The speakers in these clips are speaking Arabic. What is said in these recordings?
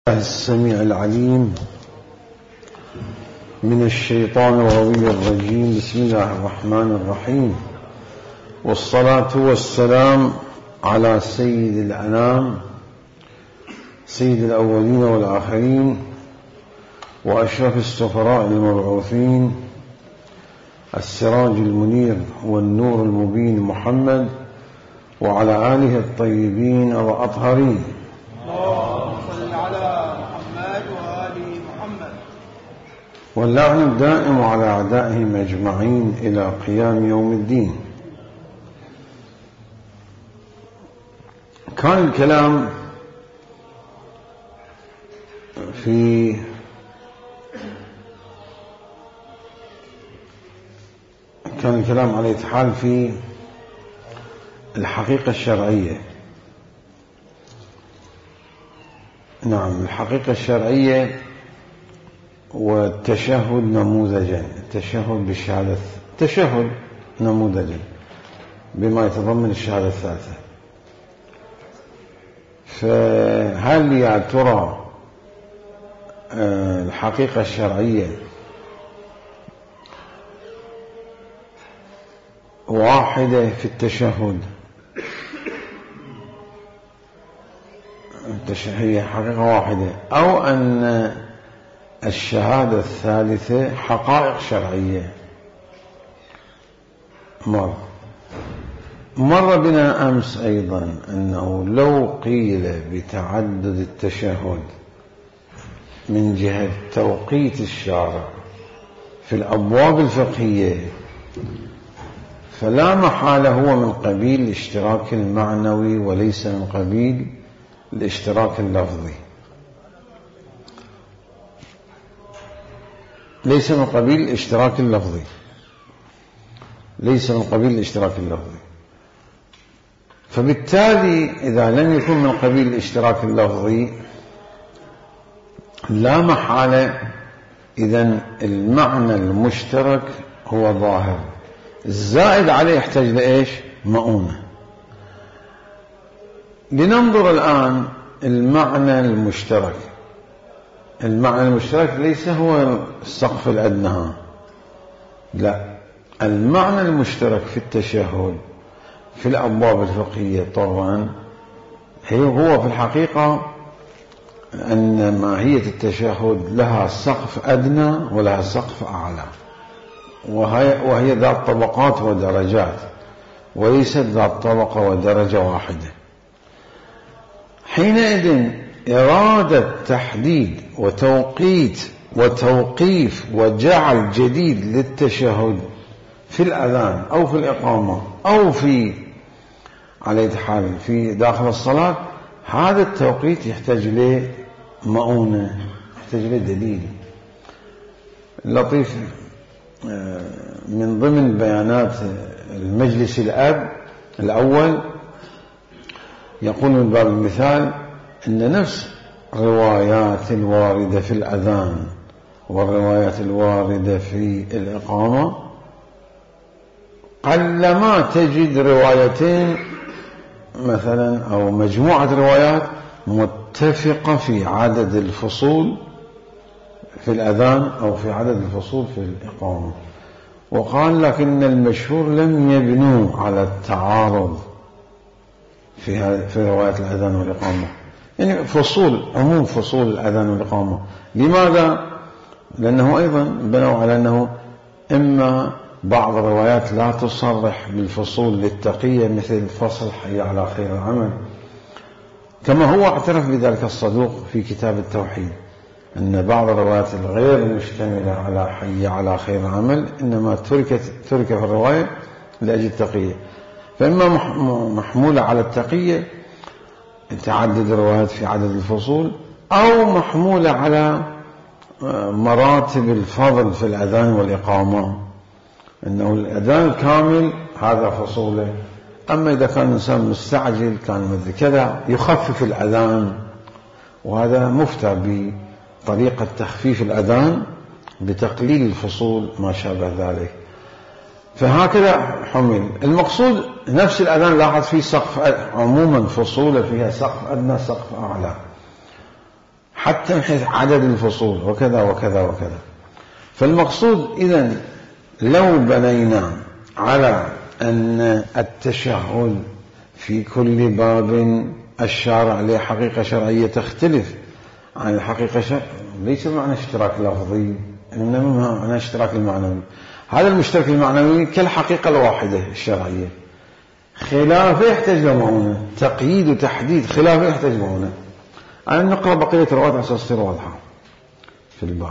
السميع العليم من الشيطان الغوي الرجيم. بسم الله الرحمن الرحيم، والصلاة والسلام على سيد الأنام، سيد الأولين والآخرين، وأشرف السفراء المبعوثين، السراج المنير والنور المبين محمد، وعلى آله الطيبين والأطهرين. واللعن الدائم على أعدائهم أجمعين إلى قيام يوم الدين. كان الكلام على الحال في الحقيقة الشرعية. نعم، الحقيقة الشرعية والتشهد نموذجا، التشهد بالشهادة، التشهد نموذجا بما يتضمن الشهادة الثالثة. فهل يا ترى الحقيقة الشرعية واحدة في التشهد، هي حقيقة واحدة، أو أن الشهادة الثالثة حقائق شرعية؟ مر بنا أمس أيضا أنه لو قيل بتعدد التشهد من جهة توقيت الشارع في الأبواب الفقهية فلا محالة هو من قبيل الاشتراك المعنوي وليس من قبيل الاشتراك اللفظي، ليس من قبيل الاشتراك اللفظي، ليس من قبيل الاشتراك اللفظي. فبالتالي إذا لم يكن من قبيل الاشتراك اللفظي لا محالة إذن المعنى المشترك هو ظاهر، الزائد عليه يحتاج لإيش؟ مؤونة. لننظر الآن المعنى المشترك. المعنى المشترك ليس هو السقف الأدنى، لا، المعنى المشترك في التشهد في الأبواب الفقهية طبعا هو في الحقيقة أن ماهية التشهد لها سقف أدنى ولها سقف أعلى، وهي ذات طبقات ودرجات، وليست ذات طبقة ودرجة واحدة. حينئذ إرادة تحديد وتوقيت وتوقيف وجعل جديد للتشهد في الأذان أو في الإقامة أو في على حال في داخل الصلاة، هذا التوقيت يحتاج له مؤونة، يحتاج له دليل. لطيف من ضمن بيانات المجلس الأب الأول يقول من باب المثال أن نفس روايات الواردة في الأذان والروايات الواردة في الإقامة قلما تجد روايتين مثلا أو مجموعة روايات متفقة في عدد الفصول في الأذان أو في عدد الفصول في الإقامة. وقال لكن المشهور لم يبنوا على التعارض في روايات الأذان والإقامة، يعني فصول، عموم فصول الأذان والإقامة. لماذا؟ لأنه أيضا بنوا على أنه إما بعض الروايات لا تصرح بالفصول للتقية مثل فصل حي على خير العمل، كما هو اعترف بذلك الصدوق في كتاب التوحيد أن بعض الروايات الغير مشتملة على حي على خير العمل إنما ترك في الرواية لأجل التقية. فإما محمولة على التقية تعدد الروايات في عدد الفصول، أو محمولة على مراتب الفضل في الأذان والإقامة، أنه الأذان كامل هذا فصوله، أما إذا كان الإنسان مستعجل كان مثل كذا يخفف الأذان، وهذا مفتى بطريقة تخفيف الأذان بتقليل الفصول ما شابه ذلك. فهكذا حمل. المقصود نفس الأذان لاحظ فيه سقف، عموما فصوله فيها سقف أدنى سقف أعلى. حتى من حيث عدد الفصول وكذا وكذا وكذا. فالمقصود إذن لو بنينا على أن التشهد في كل باب الشارع له حقيقة شرعية تختلف عن الحقيقة ليس معنى اشتراك لفظي، إنما معنى اشتراك المعنوي. هذا المشترك المعنوي كالحقيقة الواحدة الشرعية، خلافه يحتاج لمعونة، تقييد وتحديد خلافه يحتاج لمعونة. أنا نقرأ بقية الروايات عشان تصير واضحة في الباب.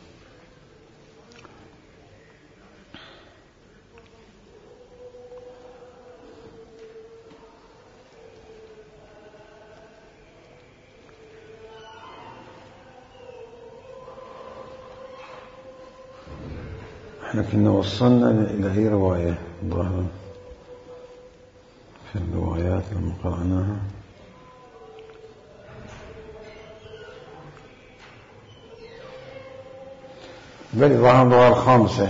احنا كنا وصلنا إلى أي رواية ظاهرا في الروايات لما قرأناها؟ بل ظاهر الرواية الخامسة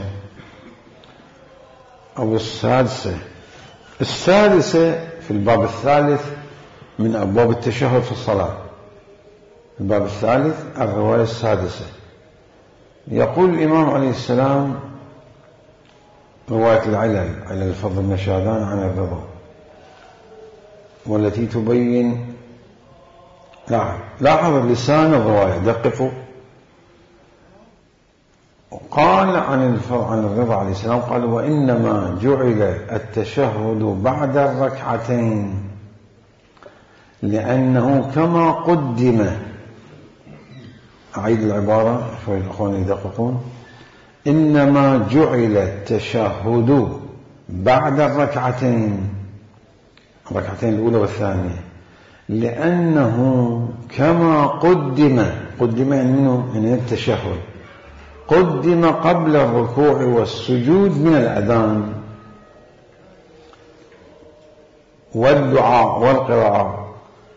أو السادسة. السادسة في الباب الثالث من أبواب التشهد في الصلاة، الباب الثالث الرواية السادسة. يقول الإمام عليه السلام رواية العلل، علل الفضل بن شاذان عن الرضا، والتي تبين لاحظ لسان الرواية، دققوا. قال عن الرضا عليه السلام قال: وإنما جعل التشهد بعد الركعتين لأنه كما قدم. أعيد العبارة شوي الأخوان يدققون. إنما جعل التشهد بعد الركعتين الأولى والثانية لأنه كما قدم من التشهد قدم قبل الركوع والسجود من الأذان والدعاء والقراءة،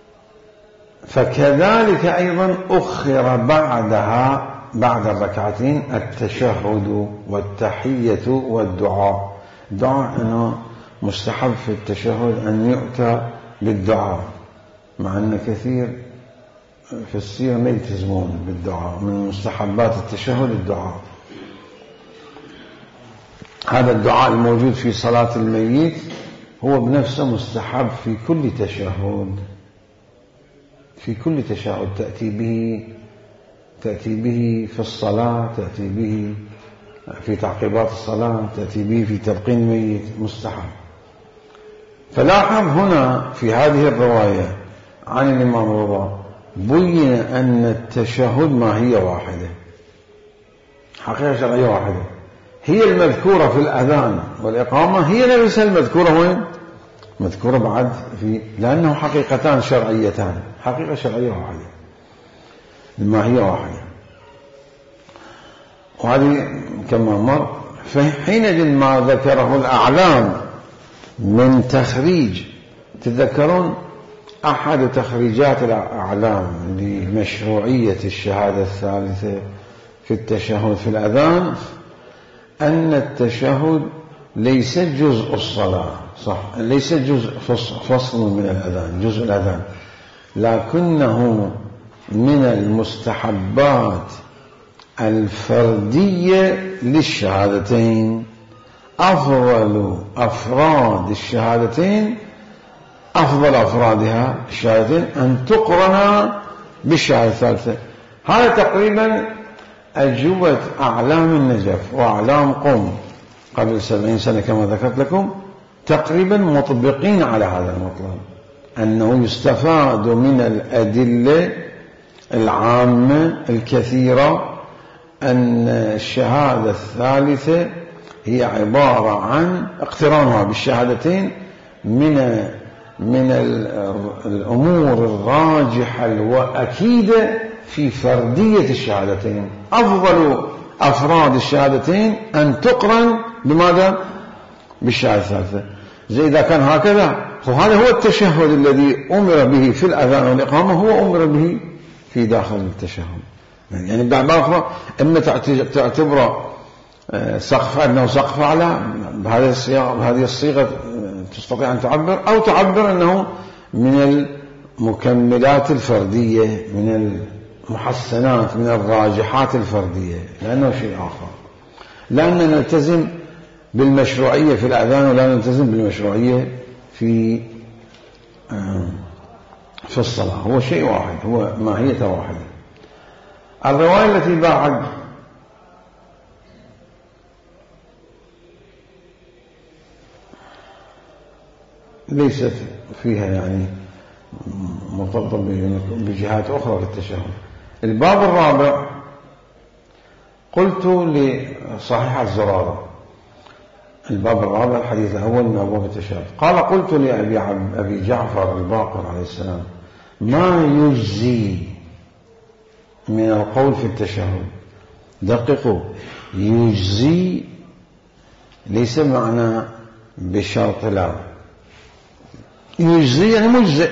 فكذلك أيضا أخر بعدها بعد الركعتين التشهد والتحية والدعاء. الدعاء أنه مستحب في التشهد أن يؤتى بالدعاء، مع أن كثير في السيرة ما يلتزمون بالدعاء. من مستحبات التشهد الدعاء. هذا الدعاء الموجود في صلاة الميت هو بنفسه مستحب في كل تشهد، في كل تشهد تأتي به في الصلاة، تأتي به في تعقيبات الصلاة، تأتي به في تلقين الميت، مستحب. فلاحظ هنا في هذه الرواية عن الإمام الرضا بين أن التشهد ما هي واحدة، حقيقة شرعية واحدة، هي المذكورة في الأذان والإقامة هي نفسها المذكورة وين؟ مذكورة بعد في، لأنه حقيقتان شرعيتان، حقيقة شرعية واحدة، ما هي واحدة. وهذه كما مر. فحينئذ ما ذكره الأعلام من تخريج، تذكرون أحد تخريجات الأعلام لمشروعية الشهادة الثالثة في التشهد في الأذان أن التشهد ليس جزء الصلاة، صح، ليس جزء فصل من الأذان، جزء الأذان، لكنه من المستحبات الفردية للشهادتين. أفضل أفراد الشهادتين، أفضل أفرادها الشهادتين أن تقرن بالشهادة الثالثة. هذا تقريبا أجوبة أعلام النجف وأعلام قم قبل 70 سنة كما ذكرت لكم، تقريبا مطبقين على هذا المطلب، أنه يستفاد من الأدلة العامة الكثيرة أن الشهادة الثالثة هي عبارة عن اقترانها بالشهادتين من الأمور الراجحة وأكيدة في فردية الشهادتين. أفضل أفراد الشهادتين أن تقرن بماذا؟ بالشهادة الثالثة. زي إذا كان هكذا، فهذا هو التشهد الذي أمر به في الأذان والإقامة، هو أمر به في داخل التشهد. يعني بعض إما تعتبر سقف أنه سقف أعلى بهذه الصيغة تستطيع أن تعبر، أو تعبر أنه من المكملات الفردية، من المحسنات من الراجحات الفردية، لأنه شيء آخر. لأننا نلتزم بالمشروعية في الأذان ولا نلتزم بالمشروعية في الصلاة، هو شيء واحد، هو ماهية واحدة. الرواية التي بعد ليست فيها يعني مرتبطة بجهات أخرى في التشهد. الباب الرابع قلت لصحيحة زرارة، الباب الرابع الحديث الأول من أبواب التشهد، قال قلت لأبي جعفر الباقر عليه السلام ما يجزي من القول في التشهد؟ دققوا، يجزي ليس معنى بشرط، لا، يجزي يعني مجزئ،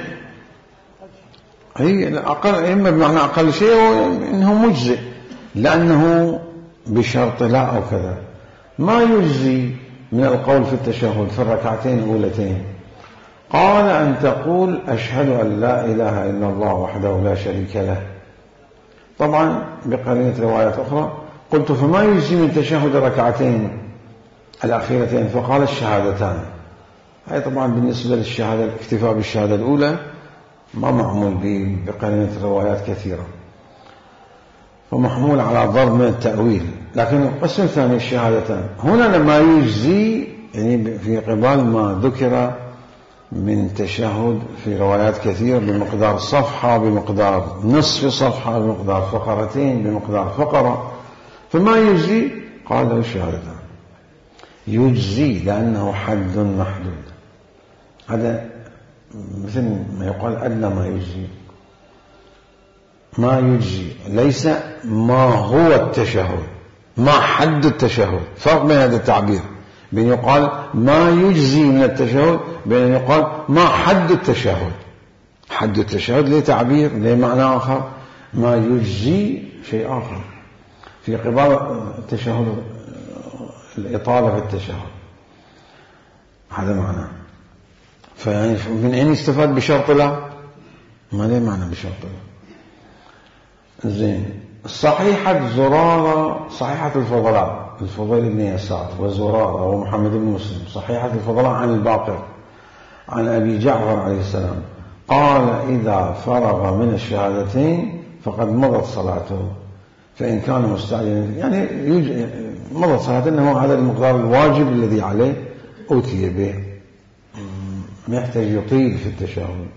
هي الأقل، إما بمعنى أقل شيء إنه مجزئ لأنه بشرط لا أو كذا. ما يجزي من القول في التشهد في الركعتين الأولتين؟ قال أن تقول أشهد أن لا إله إلا الله وحده لا شريك له، طبعا بقرينة روايات أخرى. قلت فما يجزي من تشهد الركعتين الأخيرتين؟ فقال الشهادتان. هذه طبعا بالنسبة للشهادة، الاكتفاء بالشهادة الأولى ما معمول بقرينة روايات كثيرة، فمحمول على ضرب من التأويل. لكن القسم الثاني الشهادتان، هنا لما يجزي يعني في قبال ما ذكر من تشهد في روايات كثير بمقدار صفحة، بمقدار نصف صفحة، بمقدار فقرتين، بمقدار فقرة، فما يجزي قال له الشهادتان. يجزي لأنه حد محدود، هذا مثل ما يقال أدنى ما يجزي. ما يجزي ليس ما هو التشهد، ما حد التشهد، فرق بين هذا التعبير، بين يقال ما يجزي من التشهد بين أن يقال ما حد التشهد. حد التشهد له تعبير، له معنى آخر، ما يجزي شيء آخر. في قبال التشهد الإطالة في التشهد، هذا معنى. فيعني من أين يستفاد بشرط لا؟ ما له معنى بشرط لا. زين، صحيحة زرارة، صحيحة الفضلاء، الفضيل بن يسار وزرارة ومحمد بن مسلم، صحيحة الفضلاء عن الباقر عن أبي جعفر عليه السلام قال إذا فرغ من الشهادتين فقد مضت صلاته، فإن كان مستعجلا يعني مضت صلاته، أنه هذا المقدار الواجب الذي عليه أوتي به، ما يحتاج يطيل في التشهد.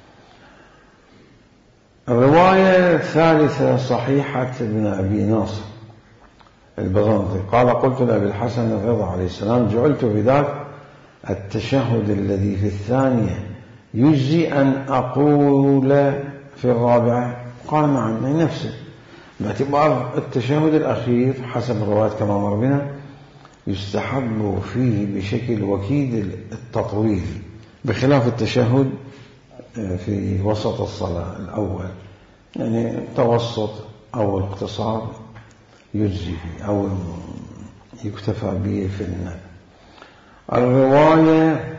الرواية الثالثة صحيحة ابن أبي ناصر البزنطي قال قلت لأبي الحسن الرضا عليه السلام جعلت بذاك التشهد الذي في الثانية يجزي أن أقول في الرابعة؟ قال نعم، يعني نفسه، باعتبار التشهد الأخير حسب الروايات كما مر بنا يستحب فيه بشكل وكيد التطويل، بخلاف التشهد في وسط الصلاة الأول، يعني التوسط أو الاقتصار يجزي فيه أو يكتفى به في النهي. الرواية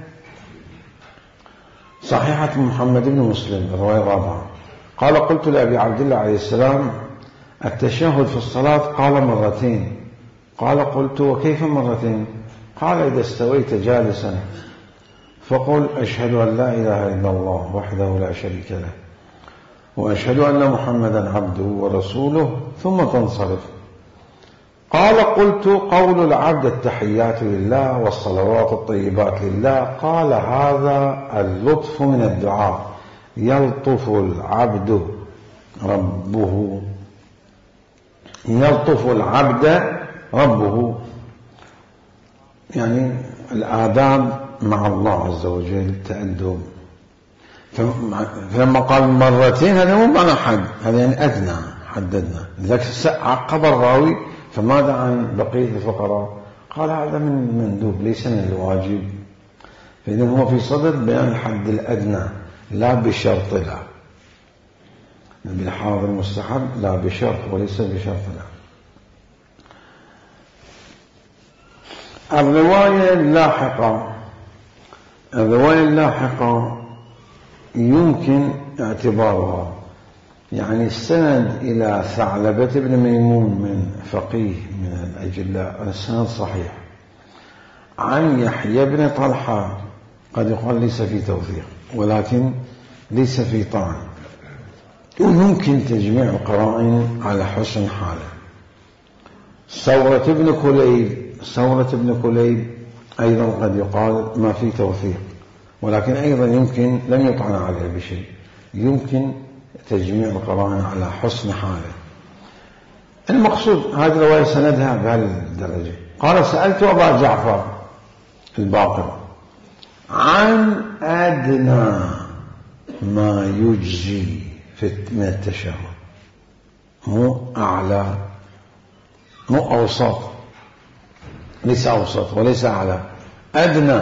صحيحة محمد بن مسلم الرواية الرابعة قال قلت لأبي عبد الله عليه السلام التشهد في الصلاة؟ قال مرتين. قال قلت وكيف مرتين؟ قال إذا استويت جالسا فقل أشهد أن لا إله إلا الله وحده لا شريك له وأشهد أن محمدا عبده ورسوله ثم تنصرف. قال قلت قول العبد التحيات لله والصلوات الطيبات لله. قال هذا اللطف من الدعاء، يلطف العبد ربه، يلطف العبد ربه، يعني الآداب مع الله عز وجل، التأدب. فلما قال مرتين هذا مو معنى حد، هذا يعني أدنى، حددنا. لذلك عقب الراوي فماذا عن بقية الفقراء؟ قال هذا من مندوب ليس من الواجب. فإذن هو في صدد بيان الحد الأدنى لا بشرط لا، بالحاضر المستحب لا بشرط وليس بشرط لا. الرواية اللاحقة يمكن اعتبارها يعني السند إلى ثعلبة بن ميمون من فقيه من الأجلاء، السند صحيح. عن يحيى بن طلحة قد يقال ليس في توثيق، ولكن ليس في طعن، ويمكن تجميع القرائن على حسن حاله. ثورة بن كليب أيضا قد يقال ما في توثيق، ولكن أيضا يمكن لم يطعن عليه بشيء، يمكن تجميع القرائن على حسن حاله. المقصود هذه الرواية سندها بهالدرجة. قال: سألت أبا جعفر الباقر عن أدنى ما يجزي من التشهد، مو أعلى، مو أوسط، ليس أوسط وليس أعلى، أدنى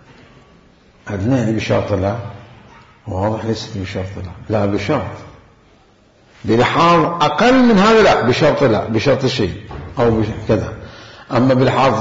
يعني بشرط لا، واضح، ليست بشرط لا بشرط، بلحاظ أقل من هذا لا بشرط لا، بشرط شيء أو كذا. أما بلحاظ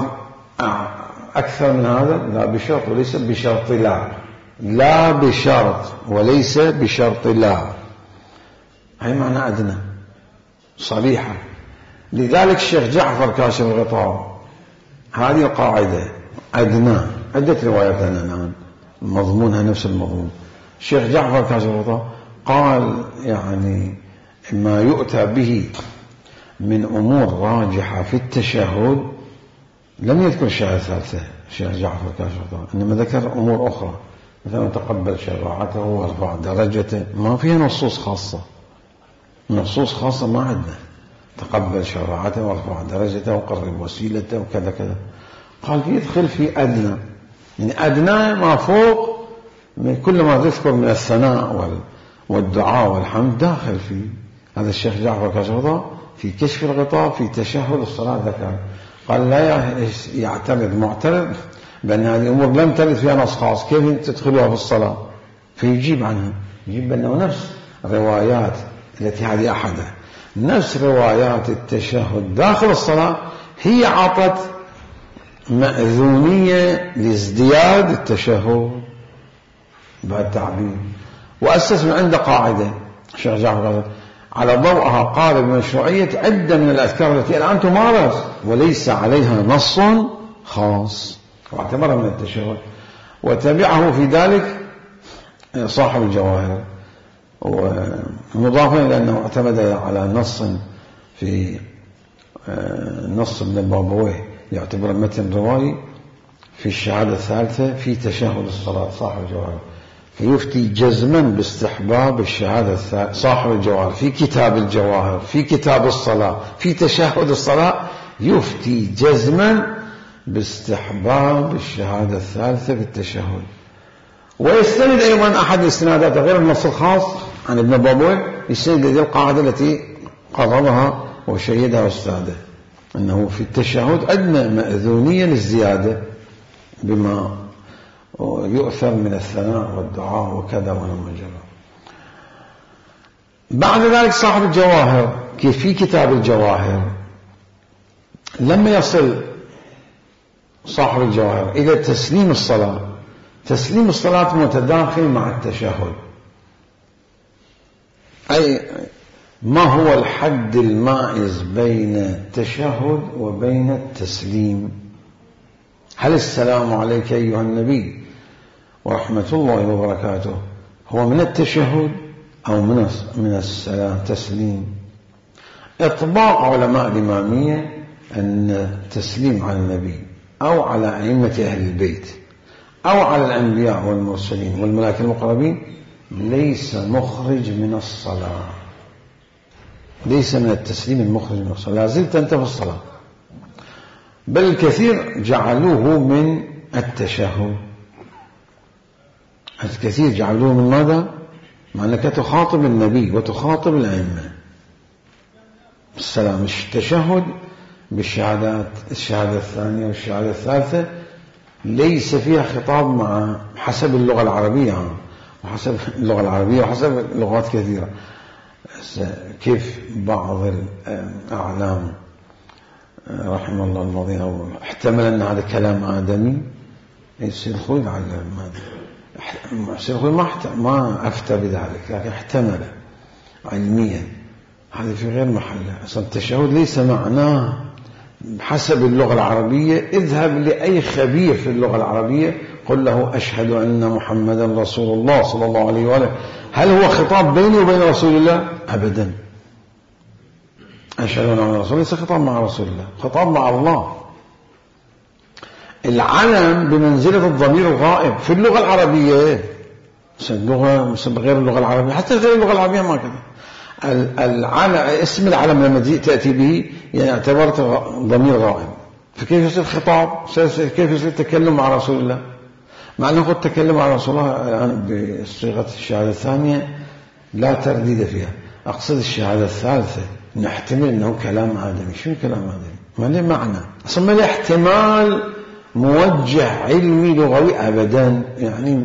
أكثر من هذا لا بشرط وليس بشرط لا بشرط وليس بشرط لا، هي معنى أدنى صريحة. لذلك الشيخ جعفر كاشف الغطاء هذه القاعدة أدنى، عدة روايات الآن مضمونها نفس المضمون. الشيخ جعفر كاشف الغطاء قال يعني ما يؤتى به من أمور راجحة في التشهد لم يذكر الشهادة الثالثة الشيخ جعفر كاشف الغطاء، إنما ذكر أمور أخرى، مثلا تقبل شفاعته وارفع درجته، ما فيها نصوص خاصة، نصوص خاصة ما عندنا، تقبل شفاعته وارفع درجته وقرب وسيلته وكذا كذا. قال يدخل في أدنى، يعني أدنى ما فوق من كل ما تذكر من الثناء والدعاء والحمد داخل فيه. هذا الشيخ جعفر كاشف الغطاء في كشف الغطاء في تشهد الصلاة ذكر. قال لا يعترض معترض بأن هذه الأمور لم ترد فيها نص خاص، كيف تدخلها في الصلاة؟ فيجيب عنها، يجيب بأنه نفس روايات التي هذه أحدها، نفس روايات التشهد داخل الصلاة هي عطت مأذونية لازدياد التشهد بعد تعبير، وأسس من عنده قاعدة الشيخ جعفر على ضوءها قال بمشروعية عدة من الأذكار التي الآن تمارس وليس عليها نص خاص، واعتبرها من التشهد. وتبعه في ذلك صاحب الجواهر، ومضافا إلى أنه اعتمد على نص في نص ابن البابويه يعتبر متن روائي في الشهادة الثالثة في تشهد الصلاة صاحب الجواهر، فيفتي جزما باستحباب الشهادة الثالثة صاحب الجواهر في كتاب الجواهر في كتاب الصلاة في تشهد الصلاة، يفتي جزما باستحباب الشهادة الثالثة بالتشهد. ويستند أيضا أحد الاستنادات غير النص الخاص عن ابن بابويه، يستند إلى القاعدة التي قررها وشيدها أستاذه، أنه في التشهد أدنى مأذونية للزيادة بما يؤثر من الثناء والدعاء وكذا ونحو ذلك. بعد ذلك صاحب الجواهر كيف في كتاب الجواهر لما يصل صاحب الجواهر إلى تسليم الصلاة، تسليم الصلاة متداخل مع التشهد، أي ما هو الحد المائز بين التشهد وبين التسليم؟ هل السلام عليك أيها النبي ورحمة الله وبركاته هو من التشهد أو من السلام تسليم؟ إطباق علماء الإمامية أن التسليم على النبي أو على أئمة أهل البيت أو على الأنبياء والمرسلين والملائكة المقربين ليس مخرج من الصلاة، ليس من التسليم المخرج من الصلاة، لا زلت أنت في الصلاة، بل الكثير جعلوه من التشهد، الكثير جعلوه من ماذا؟ مع أنك تخاطب النبي وتخاطب الأئمة. السلام التشهد بالشهادات الشهادة الثانية والشهادة الثالثة ليس فيها خطاب مع حسب اللغة العربية وحسب اللغة العربية وحسب لغات كثيرة. كيف بعض الأعلام رحمه الله الماضي احتمل أن هذا كلام آدمي، يصير الخلق على يصير الخلق ما أفتى بذلك، لكن احتمل علميا، هذا في غير محله. أصلا التشهد ليس معناه بحسب اللغة العربية. اذهب لأي خبير في اللغة العربية قل له أشهد أن محمدا رسول الله صلى الله عليه وآله. هل هو خطاب بيني وبين رسول الله؟ أبدا. أشهد أن محمدا رسول الله ليس خطاب مع رسول الله، خطاب مع الله. العلم بمنزلة الضمير الغائب في اللغة العربية، غير اللغة العربية، حتى غير اللغة العربية ما كذا. اسم العلم لما تأتي به يعني اعتبرت ضمير غائب، فكيف يصير خطاب؟ كيف يصير تكلم مع رسول الله؟ مع أنه قد تكلم مع رسول الله الآن بصيغة الشهادة الثانية لا ترديد فيها. أقصد الشهادة الثالثة نحتمل أنه كلام آدمي. شو كلام آدمي؟ ما له معنى أصلا، ما له احتمال موجه علمي لغوي أبدا يعني.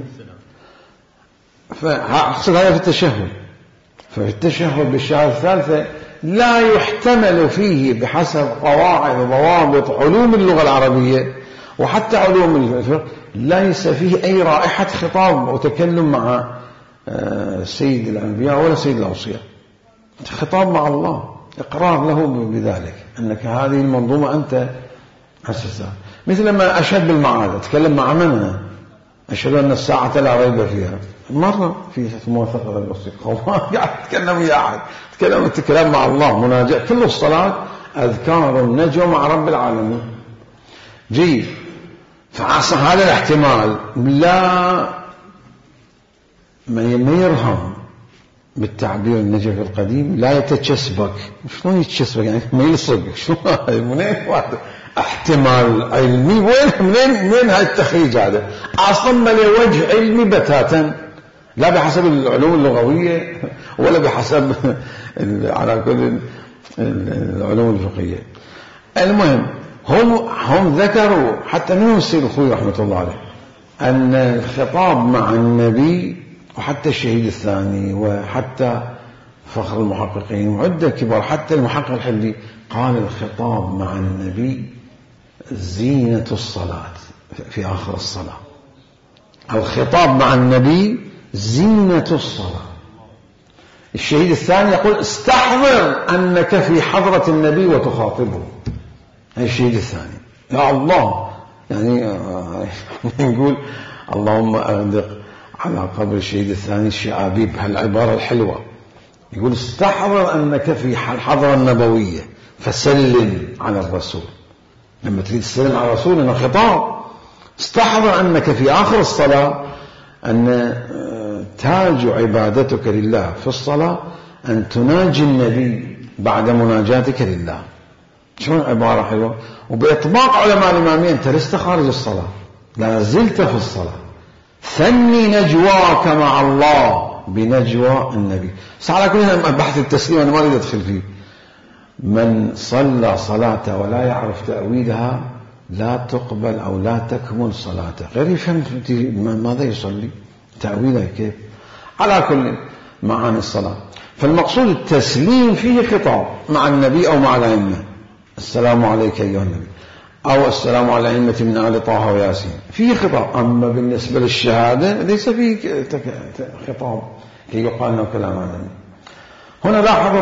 فأقصد هذا في التشهد. ففي التشهد بالشهادة الثالثة لا يحتمل فيه بحسب قواعد وضوابط علوم اللغة العربية وحتى علوم الفقه، ليس فيه أي رائحة خطاب وتكلم مع سيد الأنبياء ولا سيد الأوصياء. خطاب مع الله، إقرار له بذلك أنك هذه المنظومة أنت أسسها. مثل ما أشهد بالمعاد، أتكلم مع من؟ أشهد أن الساعة لا ريب فيها. مرة في موثقة الوثيقة ما قاعد أتكلم ويا أحد، أتكلم مع الله، مناجاة. كل الصلاة أذكار النجوى مع رب العالمين. جيد. فعصى هذا الاحتمال لا ما يرهم بالتعبير النجفي القديم، لا يتشسبك. شلون يتشسبك يعني؟ ما يلصق. شو هذا؟ منين واحد احتمال علمي؟ منين هاي التخريج هذا؟ اصلا ما له وجه علمي بتاتا، لا بحسب العلوم اللغويه ولا بحسب على كل العلوم الفقهيه. المهم هم ذكروا حتى منهم السيد الخوي رحمه الله عليه ان الخطاب مع النبي، وحتى الشهيد الثاني، وحتى فخر المحققين وعدة كبار، حتى المحقق الحبلي قال الخطاب مع النبي زينة الصلاة في آخر الصلاة. الخطاب مع النبي زينة الصلاة. الشهيد الثاني يقول استحضر أنك في حضرة النبي وتخاطبه. هذا الشهيد الثاني. يا الله، يعني نقول اللهم أغدق على قبر الشهيد الثاني الشعابيب، هالعبارة الحلوة. يقول استحضر أنك في الحضرة النبوية فسلم على الرسول. لما تريد تسلم على الرسول إنه خطاب. استحضر أنك في آخر الصلاة أن تاج عبادتك لله في الصلاة أن تناجي النبي بعد مناجاتك لله. شو عبارة حلوة. وبإطباق علماء الإمامية أنت لست خارج الصلاة، لا زلت في الصلاة. ثني نجواك مع الله بنجوى النبي. على كل بحث التسليم أنا ما أريد أدخل فيه. من صلى صلاة ولا يعرف تأويلها لا تقبل أو لا تكمل صلاته. غير يفهم ماذا يصلي، تأويلها كيف. على كل معاني الصلاة. فالمقصود التسليم فيه خطاب مع النبي أو مع الأئمة. السلام عليك أيها النبي، أو السلام على الأئمة من آل طه وياسين، فيه خطاب. أما بالنسبة للشهادة ليس فيه خطاب كي يقال له كلام آدمي. هنا لاحظ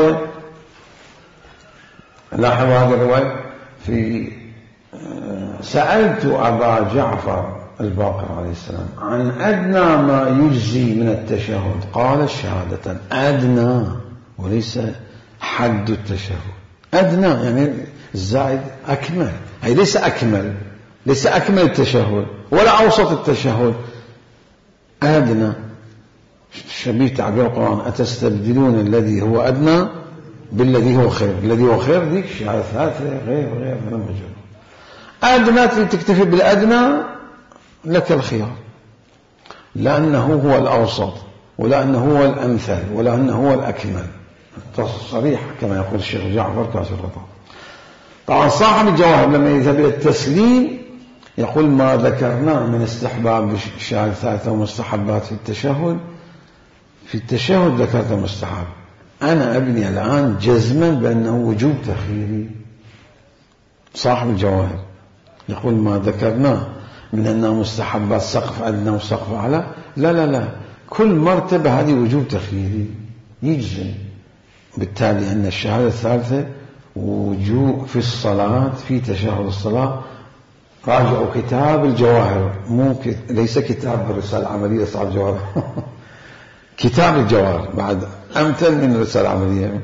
هذه الرواية في سألت أبا جعفر الباقر عليه السلام عن أدنى ما يجزي من التشهد، قال الشهادة. أدنى وليس حد التشهد. أدنى يعني الزائد أكمل، أي ليس أكمل التشهد ولا أوسط التشهد، أدنى. شبيه تعبير القرآن أتستبدلون الذي هو أدنى بالذي هو خير. الذي هو خير ذيك الشهادة الثالثة غير مجرد. أدنى تكتفي بالأدنى لك الخيار، لأنه هو الأوسط ولأنه هو الأمثل ولأنه هو الأكمل. صريح كما يقول الشيخ جعفر كاشف الغطاء. طبعا صاحب الجواهر لما يذهب إلى التسليم يقول ما ذكرناه من استحباب الشهادة الثالثة ومستحبات في التشهد ذكرت مستحب. أنا أبني الآن جزما بأنه وجوب تخييري. صاحب الجواهر يقول ما ذكرناه من أنها مستحبات سقف أدنى وسقف أعلى، لا كل مرتبة هذه وجوب تخييري. يجزم بالتالي أن الشهادة الثالثة وجوء في الصلاة في تشهد الصلاة. راجعوا كتاب الجواهر، ليس كتاب الرسالة العملية صاحب الجواهر كتاب الجواهر بعد أمثل من الرسالة العملية،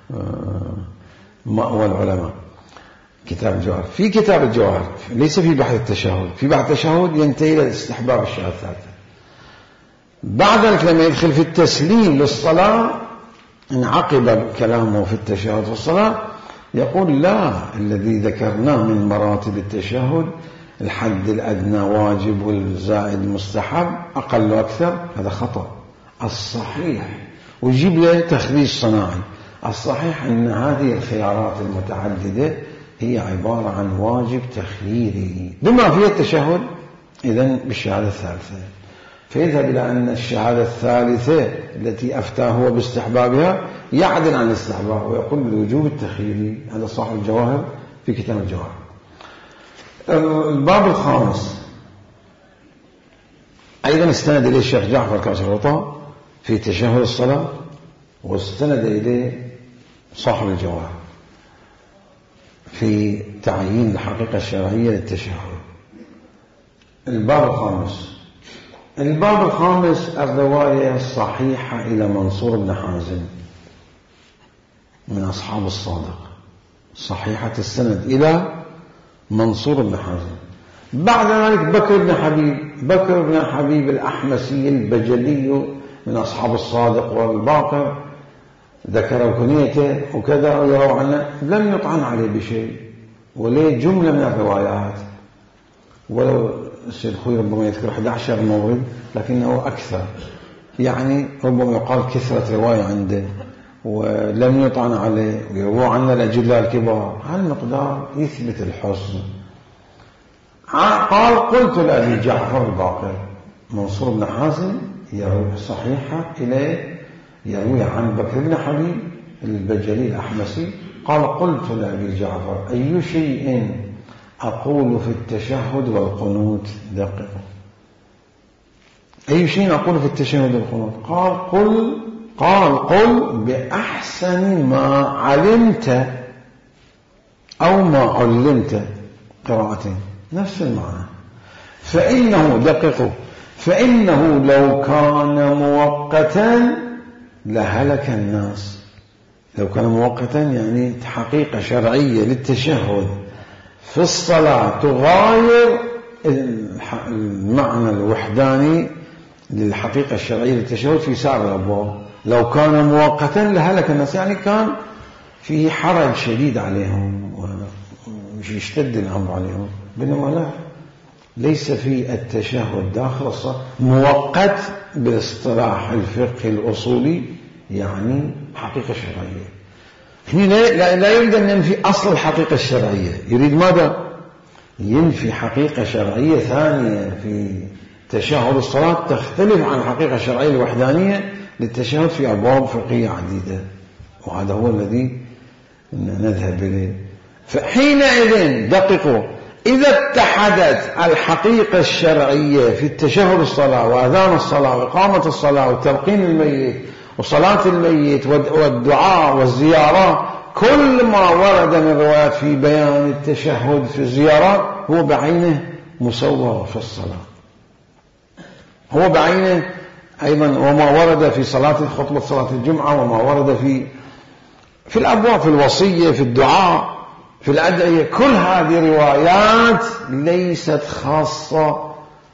مأوى العلماء. كتاب الجواهر، في كتاب الجواهر ليس في بحث التشهد، في بحث التشهد ينتهي إلى استحباب الشهادة الثالثة. بعد ذلك لما يدخل في التسليم للصلاة انعقب كلامه في التشهد في الصلاة يقول لا، الذي ذكرناه من مراتب التشهد الحد الأدنى واجب والزائد مستحب أقل وأكثر، هذا خطأ. الصحيح، ويجيب له تخريج صناعي، الصحيح أن هذه الخيارات المتعددة هي عبارة عن واجب تخييري بما فيه التشهد إذن بالشهادة الثالثة. فيذهب إلى أن الشهادة الثالثة التي أفتاه هو باستحبابها يعدل عن الاستحباب ويقول بالوجوب التخييري. هذا صاحب الجواهر في كتاب الجواهر. الباب الخامس أيضا استند إليه الشيخ جعفر كاشرطة في تشهد الصلاة، واستند إليه صاحب الجواهر في تعيين الحقيقة الشرعية للتشهد. الباب الخامس الرواية الصحيحة إلى منصور بن حازم من أصحاب الصادق، صحيحة السند إلى منصور بن حازم. بعد ذلك بكر بن حبيب الأحمسي البجلي من أصحاب الصادق والباقر، ذكر كنيته وكذا ويروى عنه، لم يطعن عليه بشيء، وليه جملة من الروايات، ولو السيد خوي ربما يذكر 11 مورد لكنه أكثر، يعني ربما يقال كثرة رواية عنده ولم يطعن عليه ويروى عنه الأجلاء الكبار. هالمقدار يثبت الحسن. قال قلت لأبي جعفر الباقر منصور بن حازم يروي صحيحة إليه، يروي عن بكر بن حبيب البجلي الأحمسي قال قلت لأبي جعفر أي شيء أقول في التشهد والقنوت؟ دققوا، أي شيء أقول في التشهد والقنوت؟ قل بأحسن ما علمت أو ما علمت، قراءتين نفس المعنى. فإنه لو كان مؤقتا لهلك الناس. لو كان مؤقتا يعني حقيقة شرعية للتشهد في الصلاة تغاير المعنى الوحداني للحقيقة الشرعية للتشهد في سائر الأبواب. لو كان مؤقتا لهلك الناس، يعني كان فيه حرج شديد عليهم ويشتد الأمر عليهم. بينما لا، ليس في التشهد داخل الصلاة مؤقت بالاصطلاح الفقهي الأصولي، يعني حقيقة شرعية. هنا لا يريد أن ينفي أصل الحقيقة الشرعية، يريد ماذا؟ ينفي حقيقة شرعية ثانية في تشهد الصلاة تختلف عن الحقيقة الشرعية الوحدانية للتشهد في أبواب فقهية عديدة، وهذا هو الذي نذهب إليه. فحينئذ دققوا، إذا اتحدت الحقيقة الشرعية في التشهد الصلاة وأذان الصلاة وإقامة الصلاة وتلقين الميت وصلاة الميت والدعاء والزيارات، كل ما ورد من روايات في بيان التشهد في الزيارات هو بعينه مصور في الصلاة، هو بعينه أيضا. وما ورد في خطبة صلاة الجمعة، وما ورد في الأبواب، في الوصية، في الدعاء، في الأدعية، كل هذه روايات ليست خاصة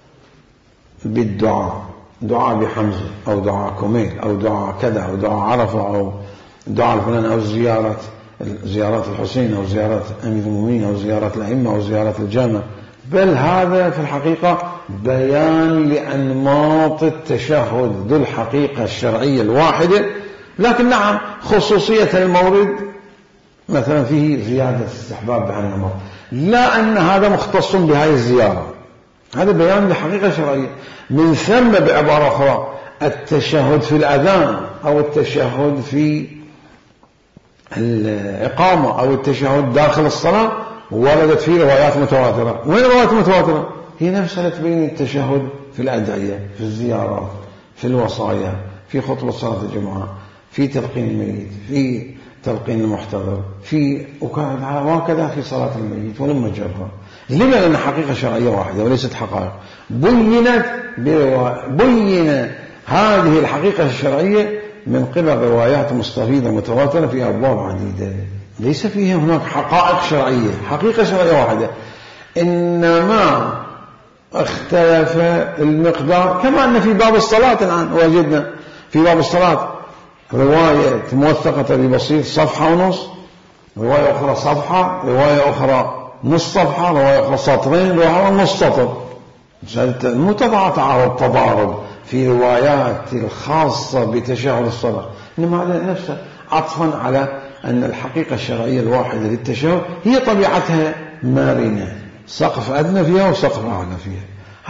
بالدعاء، دعاء بحمزة أو دعاء كميل أو دعاء كذا أو دعاء عرفة أو دعاء الفلان أو زيارات الحسين أو زيارات أمير المؤمنين أو زيارات الأئمة أو زيارات الجامع، بل هذا في الحقيقة بيان لأنماط التشهد ذو الحقيقة الشرعية الواحدة. لكن نعم، خصوصية المورد مثلا فيه زيادة استحباب بهذا النمط، لا أن هذا مختص بهذه الزيارة، هذا بيان لحقيقة شرعية. من ثم بعبارة أخرى التشهد في الأذان أو التشهد في الإقامة أو التشهد داخل الصلاة وردت فيه روايات متواترة. وين روايات متواترة؟ هي نفسها تبين التشهد في الأدعية، في الزيارات، في الوصايا، في خطبة صلاة الجمعة، في تلقين الميت، في تلقين المحتضر، وهكذا في صلاة الميت ولما جرها. لما؟ لأن حقيقة شرعية واحدة وليست حقائق. بين هذه الحقيقة الشرعية من قبل روايات مستفيضة متواترة في أبواب عديدة، ليس فيها هناك حقائق شرعية، حقيقة شرعية واحدة، إنما اختلف المقدار. كما أن في باب الصلاة الآن وجدنا في باب الصلاة رواية موثقة ببسيط صفحة ونص، رواية أخرى صفحة، رواية أخرى نص صفحة، رواية أخرى سطرين، رواية نص سطر. مو تضارب في روايات الخاصة بتشهد الصلاة، إنما هذا نفسه عطفا على أن الحقيقة الشرعية الواحدة للتشهد هي طبيعتها مرنة، سقف أدنى فيها وسقف أعلى فيها.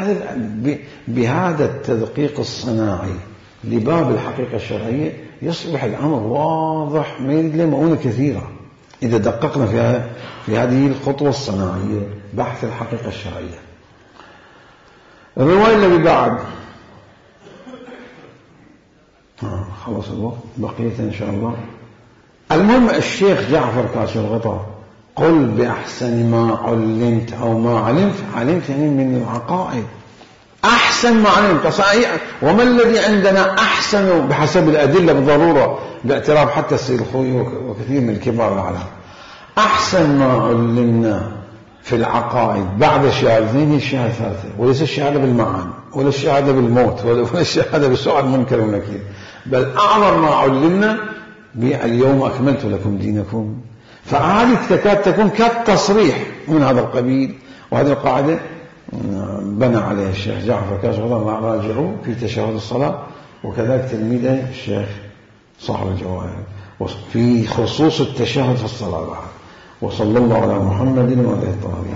بهذا التدقيق الصناعي لباب الحقيقة الشرعية يصبح الأمر واضح ما يريد له مؤونة كثيرة إذا دققنا في هذه الخطوة الصناعية، بحث الحقيقة الشرعية. الرواية اللي بعد خلص الوقت، بقية إن شاء الله. المهم الشيخ جعفر كاشف الغطاء قل بأحسن ما علمت أو ما علمت يعني من العقائد أحسن ما علمت. وما الذي عندنا أحسن بحسب الأدلة بالضرورة باعتراف حتى السيد الخوي وكثير من الكبار العلماء. أحسن ما علمنا في العقائد بعد الشهادتين هي الشهادة الثالثة، وليس الشهادة بالمعاني ولا الشهادة بالموت ولا الشهادة بسؤال منكر ونكير، بل أعظم ما علمنا اليوم أكملت لكم دينكم. فهذه تكاد تكون كالتصريح من هذا القبيل. وهذه القاعدة بنى عليها الشيخ جعفر كاشف الغطاء راجعوا في تشهد الصلاة، وكذلك تلميذه الشيخ صاحب الجواهر في خصوص التشهد في الصلاة بعد. وصلى الله على محمد وعلى آله الطاهرين.